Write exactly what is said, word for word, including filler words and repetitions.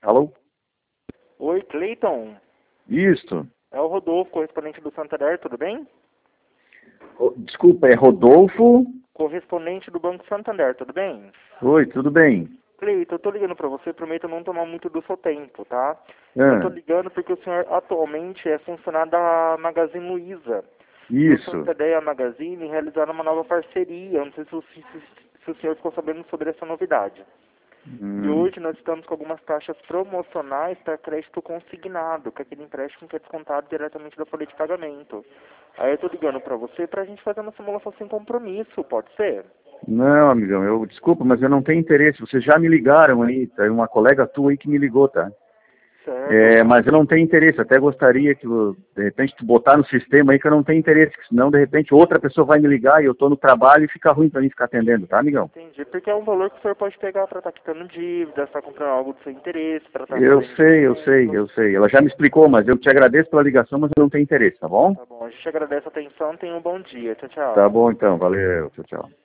Alô? Oi, Cleiton. Isto. É o Rodolfo, correspondente do Santander, tudo bem? Ro- Desculpa, é Rodolfo? Correspondente do Banco Santander, tudo bem? Oi, tudo bem? Cleiton, eu tô ligando pra você, prometo não tomar muito do seu tempo, tá? Eu tô Ah, ligando porque o senhor atualmente é funcionário da Magazine Luiza. E o isso. Santander e a Magazine realizaram uma nova parceria, eu não sei se o, se, se o senhor ficou sabendo sobre essa novidade. E Hum. hoje nós estamos com algumas taxas promocionais para crédito consignado, que é aquele empréstimo que é descontado diretamente da folha de pagamento. Aí eu tô ligando para você para a gente fazer uma simulação sem compromisso, pode ser? Não, amigão, eu desculpa, mas eu não tenho interesse. Vocês já me ligaram aí, tem uma colega tua aí que me ligou, tá? Certo. É, mas eu não tenho interesse, até gostaria que, de repente, tu botar no sistema aí que eu não tenho interesse, que senão, de repente, outra pessoa vai me ligar e eu tô no trabalho e fica ruim pra mim ficar atendendo, tá, amigão? Entendi, porque é um valor que o senhor pode pegar para estar quitando dívida, estar comprando algo do seu interesse, para estar Eu fazendo sei, eu sei, investimento. eu sei. Ela já me explicou, mas eu te agradeço pela ligação, mas eu não tenho interesse, tá bom? Tá bom, a gente agradece a atenção, tenha um bom dia. Tchau, Tá tchau. bom então, valeu, tchau, tchau.